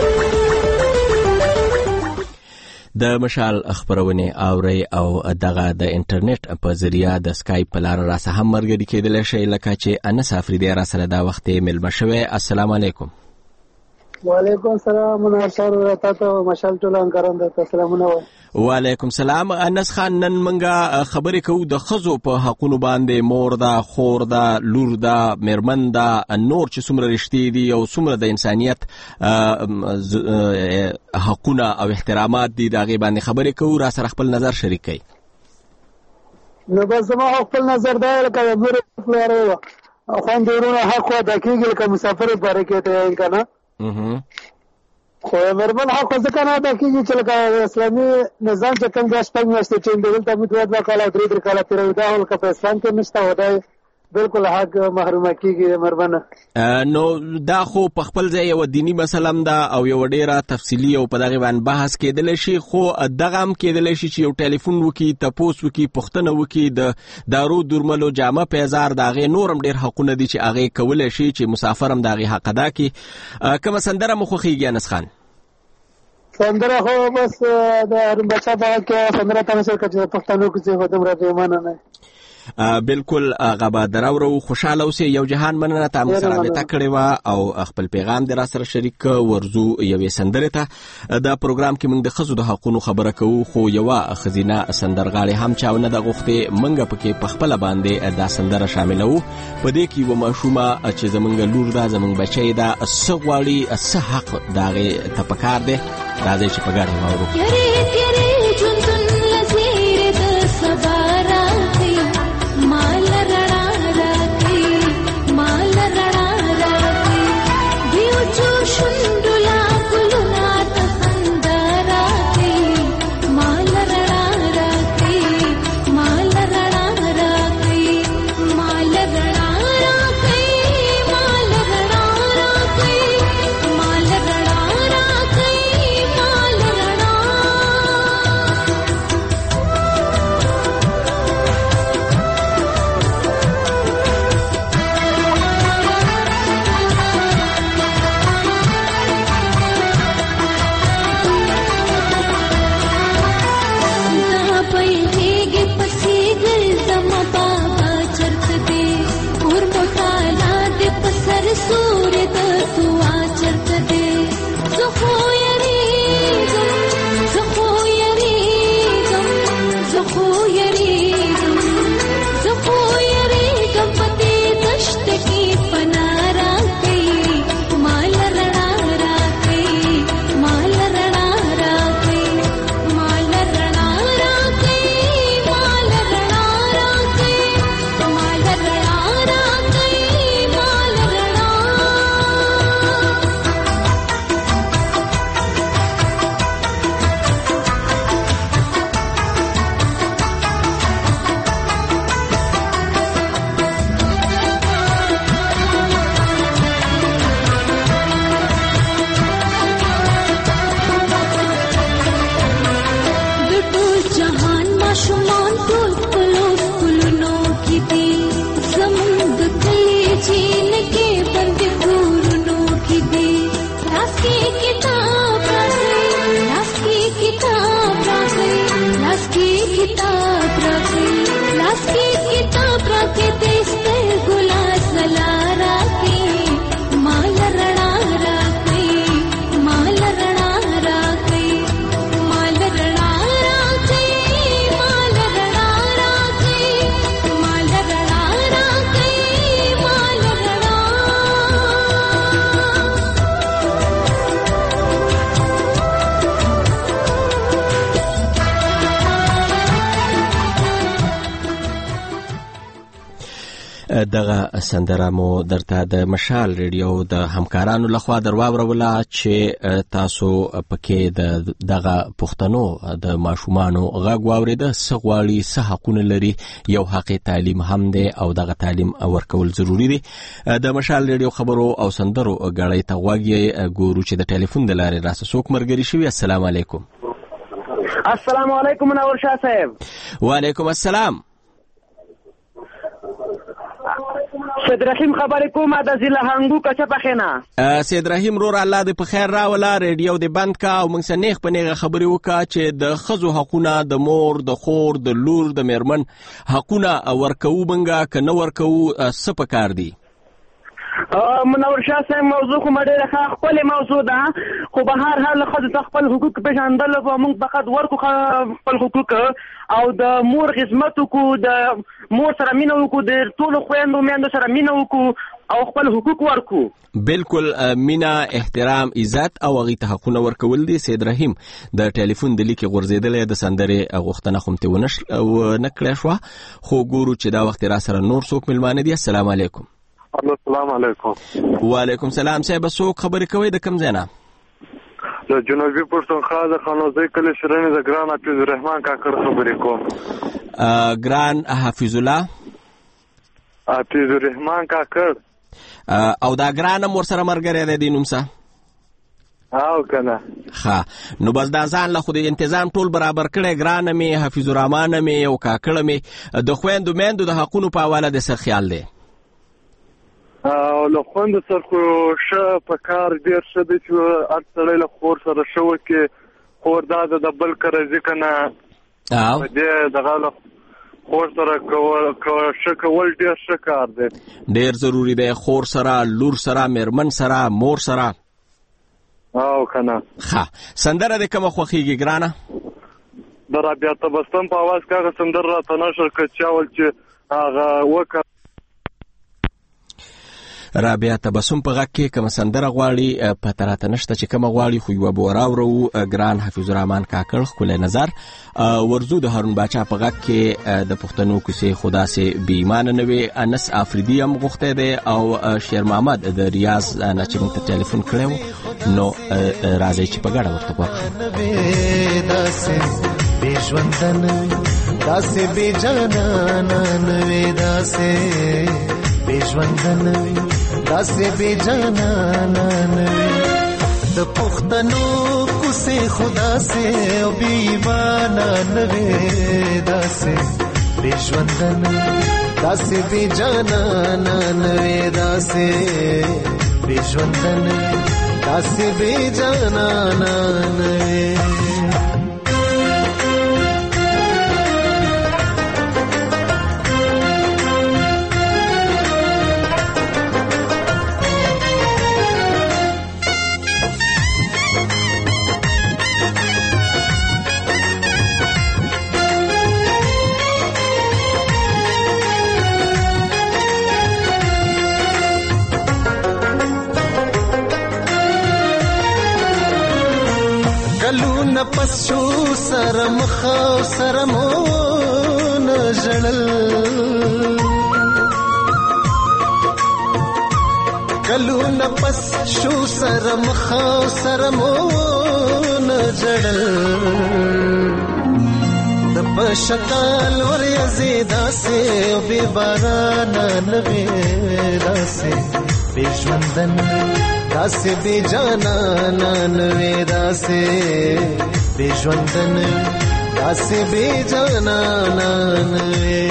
د مشال خبرونه اوري او دغه د انټرنیټ په ذریعہ د سکایپ په لار را سره هم مرګري کېدل شي لکه چې انس افریدی را سره دا وخت ملما شوی. السلام علیکم. وعلیکم السلام. مناشر تاسو مشال ټولان کارنده سلامونه. وعلیکم السلام. انس خان، نن منګه خبرې کوو د خزو په حقونو باندې. مور دا، خور دا، لور دا، میرمن دا، نور چې څومره رشتې دي او څومره د انسانیت حقونه او احترامات دي د هغې باندې خبرې کوو. را سره خپل نظر شریک کړئ. نو بس زما خپل نظر دا لکه د مور پلار خویندې ورونه حق ادا کېږي لکه مسافر پاره کې ته که نه خو میرمن حق ځکه نه ادا کېږي چې لکه اسلامي نظام چې کوم دا شپږ میاشتې چې دلته موږ دوه دوه کاله درې درې کاله تېروي دا لکه په اسلام کې نشته او دا بالکل حق محرومه کېږي میرمنه. نو دا خو په خپل ځای یو دینی مسله هم ده او یو ډېره تفصیلي او په دغې باندې بحث کېدلی شي، خو دغه هم کېدلی شي چې یو ټلیفون وکړي، تپوس وکړي، پوښتنه وکړي، د دارو درملو جامه پیزار د هغې نور هم ډېر حقونه دي چې هغې کولی شي چې مسافر هم د هغې حق ادا کړي. کومه سندره مو خوښېږي انس خان؟ سندره خو بس د بچا په کې سندره تاسو کې چې پښتنو کې څه دومره پیمانه نه. بالکل غبا دراورو. خوشاله اوسئ. یو جهان مننه تا موږ سره رابطه کړې وه او خپل پیغام دې را سره شریک ورځو یوې سندرې ته. دا پروګرام کې موږ د ښځو د حقونو خبره کوو، خو یوه ښځینه سندرغاړې هم چا ونه ده غوښتې. موږ پکې په خپله باندې دا سندره شاملوو. په دې کې یوه ماشومه چې زموږ لور ده، زموږ بچی ده، څه غواړي، څه حق د هغې ته پکار دی. راځئ چې په ګډه واورو. دغه سندره مو درته د مشال ریډیو د همکارانو لخوا درواوروله چې تاسو پکې د دغه پښتنو د ماشومانو غږ واورېده، څه غواړي، څه حقونه لري، یو حق تعلیم هم دی او دغه تعلیم ورکول ضروری دی. د مشال ریډیو خبرو او سندرو غړی ته غوږی ګورو چې د ټلیفون د لارې راسه څوک مرګري شوی. السلام علیکم. السلام علیکم منور شاه صاحب. وعلیکم السلام. سید رحیم خبرې کومه د ضلع هنګو کچه پخینه. سید رحیم رور الله دې په خیر راوله، ریډیو دې بند کا او موږ سره نیغ په نیغه خبرې وکړه چې د ښځو حقونه، د مور، د خور، د لور، د میرمن حقونه ورکوو موږ که نه ورکوو، څه پکار دي؟ منور شاه صاحب موضوع خو ډېره ښه ښکلې موضوع ده، خو به هر حال ښځو ته خپل حقوق پېژندل به موږ فقط ورکو خپل حقوق او د مور خدمت وکړو، د مور سره مینه وکړو، د ټولو خویندو میندو سره مینه وکړو او خپل حقوق ورکړو. بالکل مینه، احترام، عزت او هغې ته حقونه ورکول دي. سید رحیم د ټلیفون د لیکې غورځېدلی د سندرې غوښتنه خو متې ونه کړی شوه، خو ګورو چې دا وخت را سره نور څوک مېلمانه دي. السلام علیکم. السلام علیکم. وعلیکم سلام. صاحب څوک خبرې کوئ، د کوم ځای نه؟ د جنوبي پښتونخوا د خانوزۍ کلي شرنې د ګران حفیظ الرحمن کاکړ خبرې کوم. ګران حفیظ الله حفیظ الرحمن کاکړ او دا ګران هم ورسره ملګری دی دې نوم څه؟ او کنه. ښه، نو بس دا ځان له خو د انتظام ټول برابر کړی، ګرانه مې، حفیظ الرحمن مې او کاکړه مې. د خویندو میندو د حقونو په حواله د څه خیال دی؟ او له خویندو سره خو ښه په کار ډېر ښه دی چې هر سړی له خور سره ښه وکړي. خور دا د بل که راځي که نه، په دې دغه له خور سره ښه کول ډېر ښه کار دی، ډېر ضروري دی. خور سره، لور سره، میرمن سره، مور سره. او که نه. ښه، سندره دې کومه خوښېږي ګرانه؟ د رابعه تبسم په اواز کې هغه سندره راته نشر کړه چې اول چې هغه وکړه. رابعه تبسم په غږ کې کومه سندره غواړي پته راته نشته چې کومه غواړي، خو یوه به وراورو. ګران حفیظ الرحمن کاکړ ښکلی نظر. ورځو د هارون باچا په غږ کې د پښتنو کوڅې خو داسې بې ایمانه نه وې. انس افریدي هم غوښتی دی او شیر محمد د ریاض نه چې موږ ته ټلیفون کړی و، نو راځئ چې په ګډه ورته غوږ شو. داسې بے جانا نوې د پښتنو کوڅې خدا سے او بې ایمانه نوې، داسې بې ژونده نوې، داسې بې جانا نوې، داسې بې ژونده نوې، داسې بې جانا نوې. پس شو سره مخاو سره مون جړل، کلونه پس شو سره مخاو سره مون جړل، د پشکال ور یزیدا سے او بی باران نوی، داسې بی ژوندن، داسې بی جانا نوی، داسې بی ژوندن، داسې بی جانا نوی.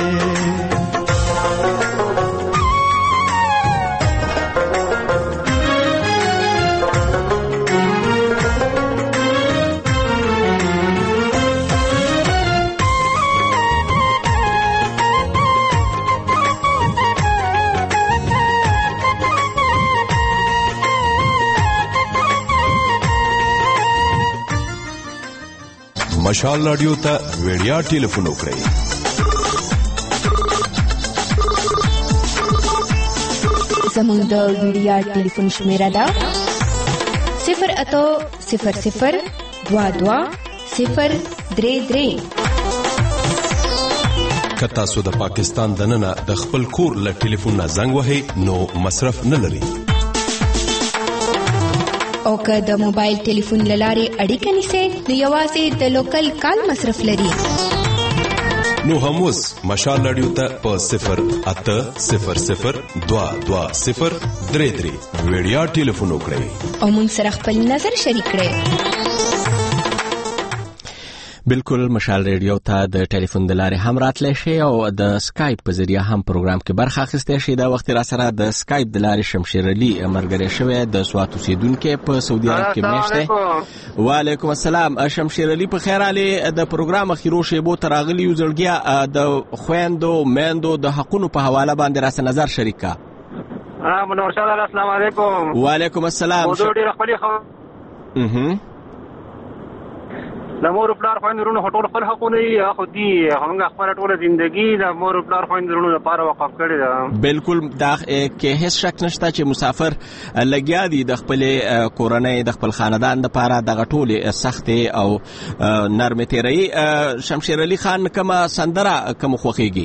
مشال رادیو ته ویډیا ټلیفون وکړئ. زموږ د ویډیا ټلیفون شمیره ده صفر اتو صفر صفر دوا دوا صفر درې درې. کتا سو د پاکستان دننه د خپل کور له ټلیفون نه زنګ وهي نو مصرف نه لري. او که د موبایل ټلیفون لارې اړیکه نیسئ نو یوازې د لوکل کال مصرف لري. نو هم اوس مشال رادیو ته په صفر اته صفر صفر دوه دوه صفر درې درې ویډیا ټلیفون وکړئ او موږ سره خپل نظر شریک کړئ. بالکل مشال ریډیو ته د ټلیفون د لارې هم راتلی شي او د سکایپ په ذریعه هم پروګرام کې برخه اخیستی شي. دا وخت را سره د سکایپ د لارې شمشیر علي ملګری شوی د سوات اوسیدونکی په سعودي عرب کې میشت دی. وعلیکم السلام شمشیر علي، په خیر حالې. د پروګرام اخیرو شیبو ته راغلي یو زړګیا د خویندو میندو د حقونو په حواله باندې راسه نظر شریک کا. منور شاه، السلام علیکم. وعلیکم السلام. موضوع ډېره خپلې خو د مور پلار خویندو ورونو ټول خپل حقونه دي، خو دي هغه خپل ټوله ژوندګي د مور پلار خویندو ورونو لپاره وقف کړې ده. بالکل دا کې هیڅ شک نشته چې مسافر لګیا دي د خپل کورنۍ د خپل خاندان لپاره دغه ټولې سختې او نرمې تیري. شمشیر علي خان کومه سندره کوم خوښیږي؟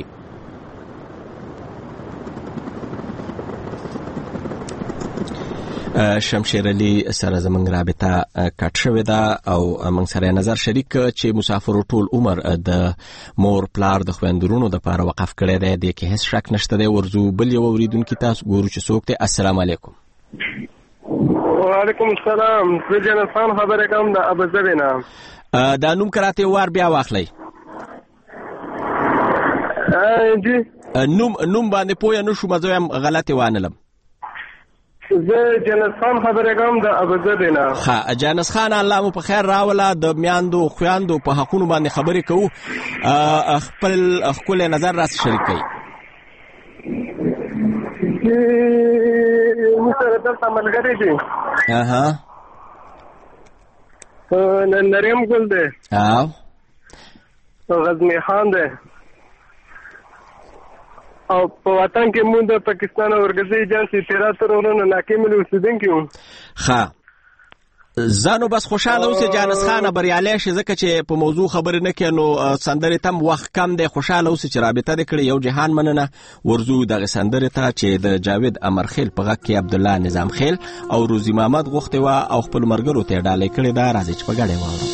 شمشیر علي سره زمونږ رابطه کټ شوې ده او موږ سره نظر شریک چې مسافر ټول عمر د مور پلار د خویندورونو د پاره وقف کړی دی. د کې هیڅ شک نشته دی. ورزو بل یو اوریدونکي تاسو ګورو چې څوک دی. السلام علیکم. وعلیکم السلام. زه جنت خان خبرې کوم د ابوظبي نه. دا نوم کراته وار بیا واخلئ. جی نوم نوم باندې پوه نه شوم، زه هم غلطي وانلم. زه جنس خان خبرې کوم د ابوظبي نه. ها جنس خان، الله مو په خیر راوله. د میاندو خویندو په حقونو باندې خبرې کوو، خپل خپل نظر راس شریک کړئ. موږ سره دلته ملګری دي. اها نریم ګل دی او غزنی خان دی او په وطن کې مونږ د پاکستان اورګزي ایجنسی تیرا تر ورونو ناکامل اوسیدونکي وو. ښه زانو بس خوشاله اوسې جانس خان، بریالی شي ځکه چې په موضوع خبرې نه کوي نو سندرې تم وخت کم دی. خوشاله اوسې چې رابطه دې کړې. یو جهان مننه. ورزو دغه سندرې ته چې د جاوید امرخیل په غږ کې عبدالله نظام خیل او روزي محمد غوښتې وه او خپل ملګرو ته یې ډالۍ کړې ده. راځئ چې په ګډه واورو.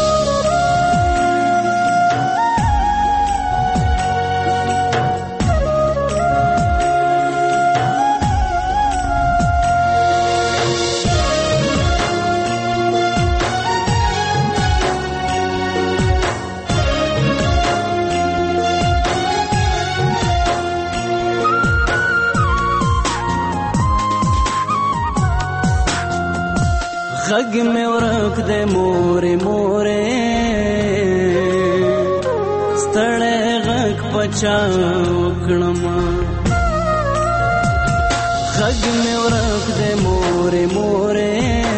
غږ مې ورک دی مورې مورې، ستړی غږ پچا وکړمه. غږ مې ورک دی مورې مورې،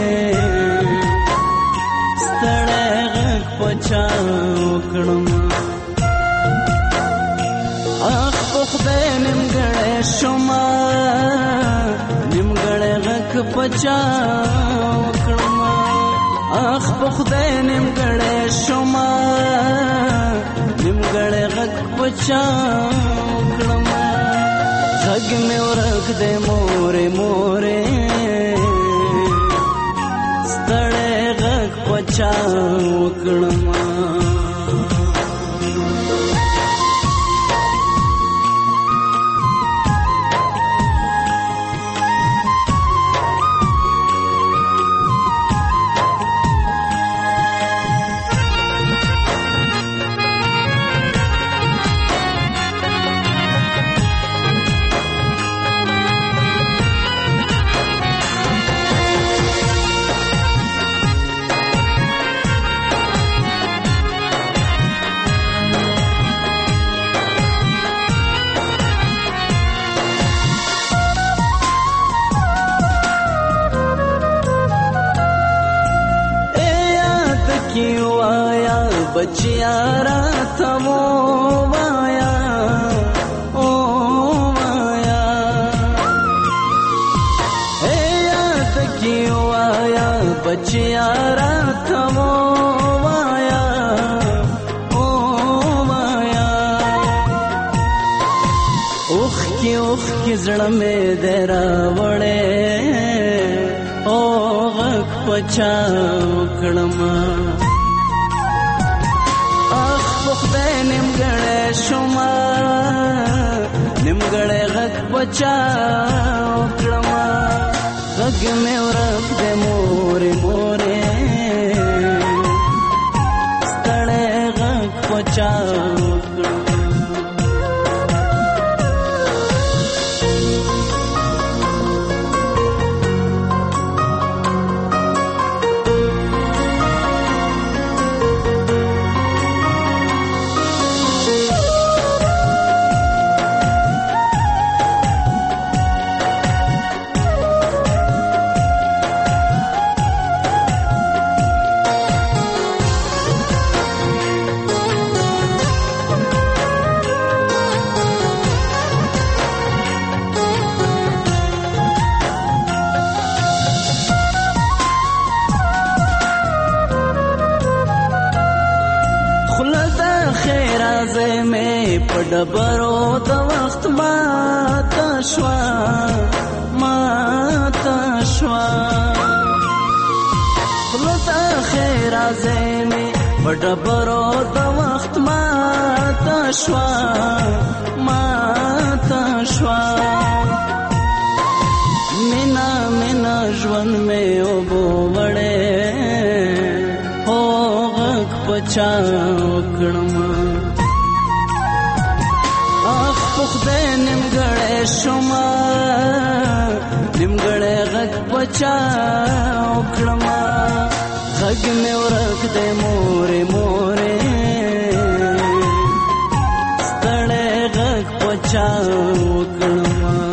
ستړی غږ پچا وکړمه. اخ په خدای نیمګړی شومه، نیمګړی غږ پچا وکړمه. اخ په خدای نیمګړی شومه، نیمګړی غږ پچا وکړمه. غږ مې ورک دی مورې مورې، ستړی غږ پچا وکړمه. بچیا راته مو وایا او وایا، اے یاد کی وایا بچیا راته مو وایا او وایا. اوخ کی اوخ کی زړه مې درا وړې او غک پچا کړم اخ خدای نیمګړې شوما نیمګړې غک پچا کړم غږ مې ورک دې مورې مورې ستړې غک پچا ډبرو د وخت ماته شوا ماته شوا خلطه خیر ازمه په ډبرو د وخت ماته شوا ماته شوا مینا مینا ژوند مې وبو وړې هو غک پچا کړم خدای نیمګړې شوما نیمګړې غږ پچا کړم غږ مې ورک دې مورې مورې ستړې غږ پچا کړم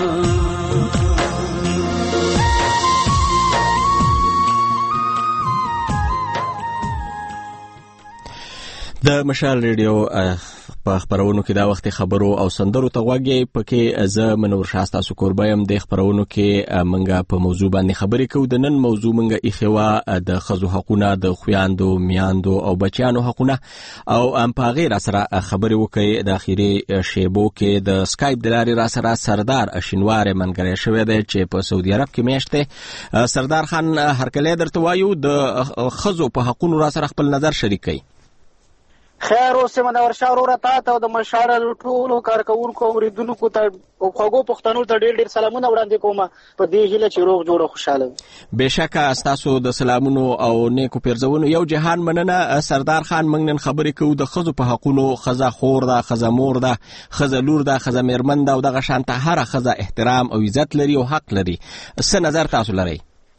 د مشال ریډیو په خبرونو کې دا وخت خبرو او سندرو ته غوږی پکې زه منور شاستا سکوربایم د خبرونو کې منګه په موضوع باندې خبرې کوو د نن موضوع منګه ایخوا د خزو حقونه د خویاندو میاندو او بچیانو حقونه او ام په غیر سره خبرې وکړي د اخیری شیبو کې د سکایپ د لارې را سره سردار اشینوار منګری شوی دی چې په سعودي عرب کې میشته سردار خان هرکله درته وایو د خزو په حقونو را سره خپل نظر شریکي خیر اوسه منور شاه ورور ته ته د مشارل ټولو کارکونکو اوریدونکو ته او خواږو پښتنو ته ډېر ډېر سلامونه وړاندې کوم په دې هیله چې روغ جوړ خوشاله بهشکه تاسو د سلامونو او نیکو پیرزونو یو جهان مننه سردار خان موږ نن خبرې کوو د خزو په حقونو خزه خور ده خزه مور ده خزه لور ده خزه میرمن ده او دغه شانته هر خزه احترام او عزت لري او حق لري څه نظر تاسو لرئ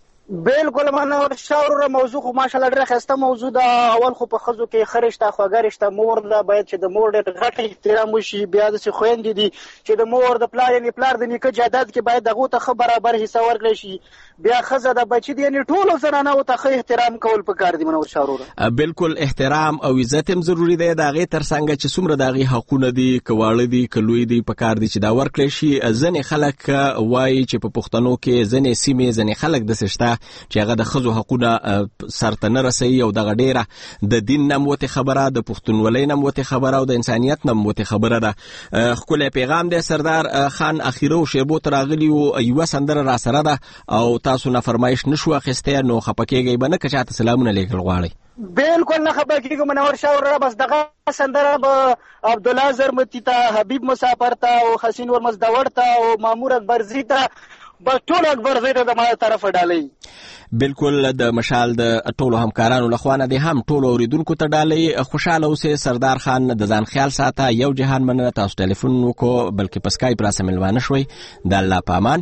بالکل منور شاور موضوع خو ماشاءالله ډېره ښایسته موضوع ده اول خو په ښځو کې ښه رشته خوږه رشته مور ده باید چې د مور ډېر غټ احترام وشي بیا داسې خویندې دي چې د مور د پلار یعنې پلار د نیکه جایداد کې باید هغو ته ښه برابر حصه ورکړی شي بیا ښځه د بچي دي یعنې ټولو زنانو ته ښه احترام کول پکار دي منور شاه وروره بالکل احترام او عزت هم ضروري دی د هغې تر څنګ چې څومره د هغې حقونه دي که واړه دي که لوی دي پکار دي چې دا ورکړی شي ځینې خلک وایي چې په پښتنو کې ځینې سیمې ځینې خلک داسې شته چې هغه د ښځو حقونه سرته نه رسوي او دغه ډېره د دین نه موتې خبره د پښتونولۍ نه موتې خبره او د انسانیت نه موتې خبره ده ښکلی پیغام دی سردار خان اخیرو شیبو ته راغلي وو یوه سندره را سره ده او تاسو نه فرمایش نشو اخیستی نو خفه کېږئ به نه که چاته سلامونه لیږل غواړئ بالکل نه خبر کېږم منور شاه وروره بس دغه سندره به عبدالله زرمتي ته حبیب مسافر ته او حسین ورمزدور ته او مامور اکبرزي ته بس ټول اکبرزي ته د ما طرفه ډالۍ بالکل د مشال د ټولو همکارانو لخوا نه دي هم ټولو اوریدونکو ته ډالۍ خوشاله اوسئ سردار خان د ځان خیال ساته یو جهان مننه تاسو ټلیفون وکړو بلکې په سکایپ راسه ملوانه شوئ د الله په امان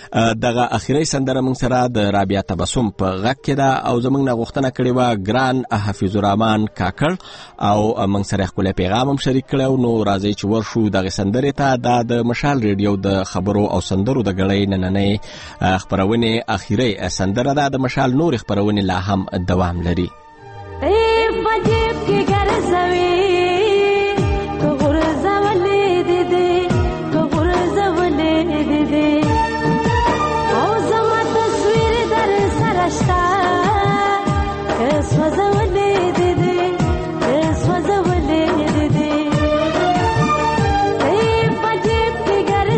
دغه اخیری سندره موږ سره د رابعه تبسم په غږ کې ده او زموږ نه غوښتنه کړې وه ګران حفیظ الرحمن کاکړ او موږ سره ښکلی پیغام هم شریک کړی نو راځئ چې ورشو دغې سندرې ته دا د مشال ریډیو د خبرو او سندرو د ګړۍ نننۍ خپرونې اخیری سندره ده د مشال نور خبرونه لا هم دوام لري Hey,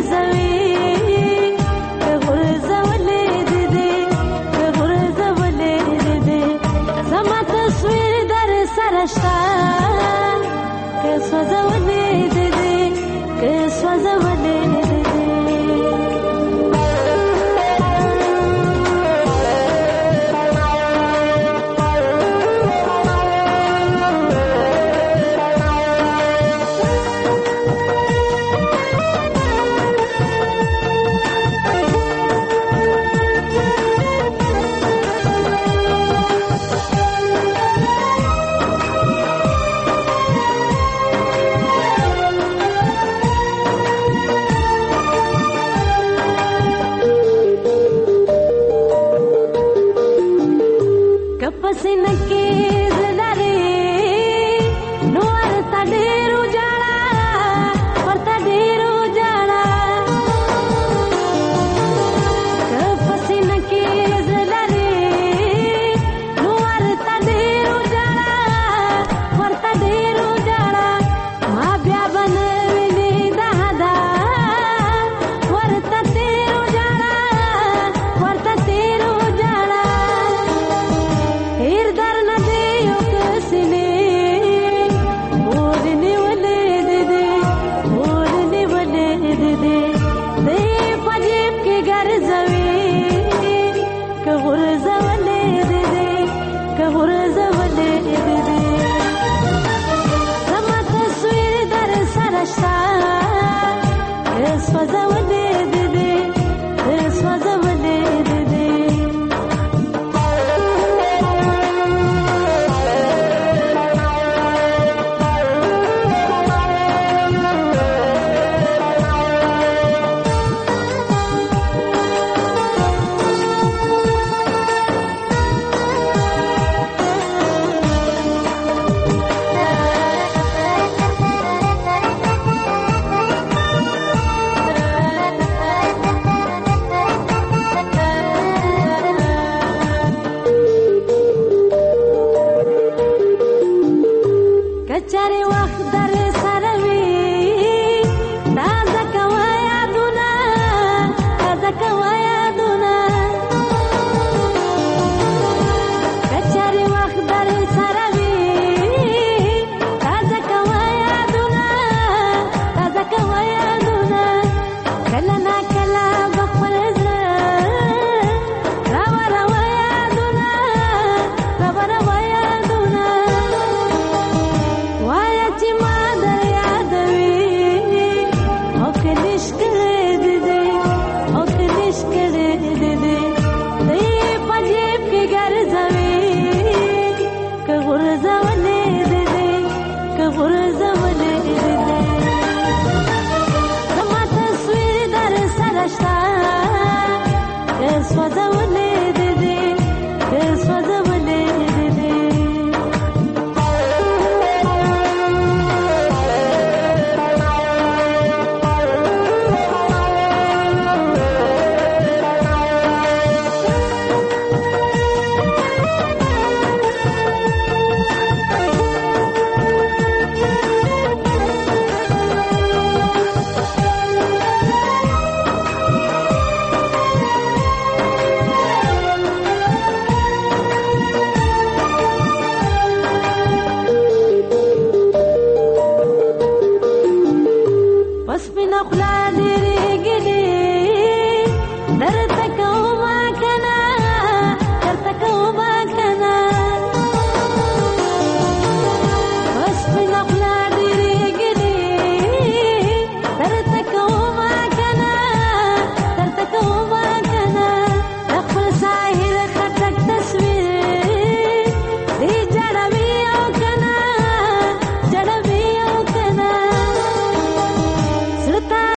وسپنا خلا ډېرې ګلې درته کومه کنه